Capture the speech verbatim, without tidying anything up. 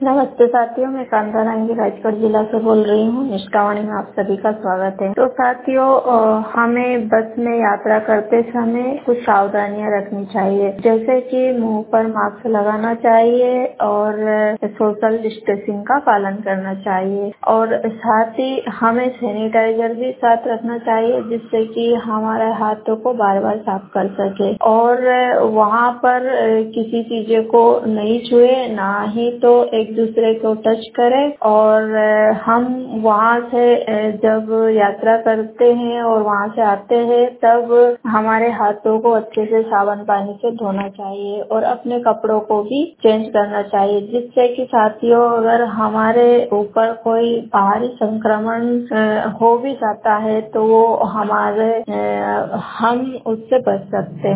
नमस्ते साथियों, मैं कांता रानी राजगढ़ जिला से बोल रही हूँ। निष्ठावाणी में आप सभी का स्वागत है। तो साथियों, हमें बस में यात्रा करते समय कुछ सावधानियां रखनी चाहिए, जैसे कि मुंह पर मास्क लगाना चाहिए और सोशल डिस्टेंसिंग का पालन करना चाहिए, और साथ ही हमें सैनिटाइजर भी साथ रखना चाहिए, जिससे कि हमारे हाथों को बार बार साफ कर सके, और वहाँ पर किसी चीज़ों को नहीं छुए, ना ही तो एक दूसरे को टच करें। और हम वहाँ से जब यात्रा करते हैं और वहाँ से आते हैं, तब हमारे हाथों को अच्छे से साबुन पानी से धोना चाहिए और अपने कपड़ों को भी चेंज करना चाहिए, जिससे कि साथियों, अगर हमारे ऊपर कोई बाहरी संक्रमण हो भी जाता है तो वो हमारे हम उससे बच सकते हैं।